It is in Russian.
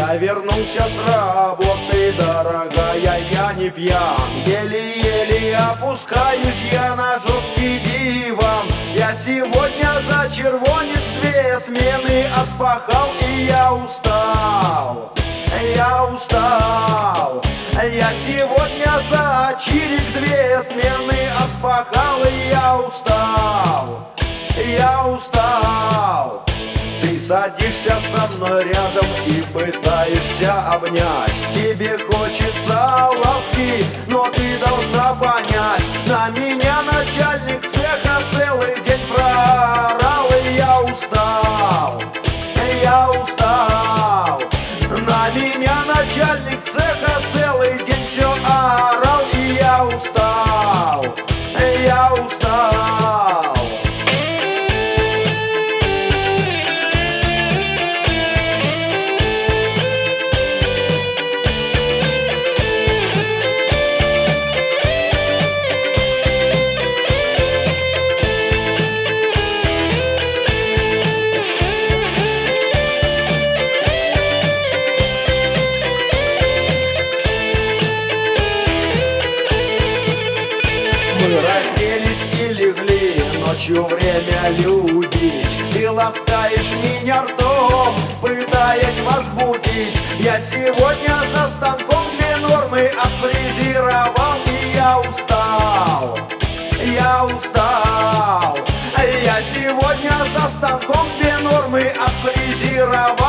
Я вернулся с работы, дорогая, я не пьян. Еле-еле опускаюсь я на жесткий диван. Я сегодня за червонец 2 смены отпахал, и я устал, я устал. Я сегодня за чирик 2 смены отпахал, и я устал, я устал. Ты садишься со мной рядом и пытаешься обнять. Тебе хочется ласки, но ты должна понять, на меня начальник цеха целый день проорал, и я устал, я устал. На меня начальник цеха целый день все орал, и я устал, я устал. Мы разделись и легли ночью время любить. Ты ласкаешь меня ртом, пытаясь возбудить. Я сегодня за станком 2 нормы отфрезеровал, и я устал, я устал. Я сегодня за станком 2 нормы отфрезеровал.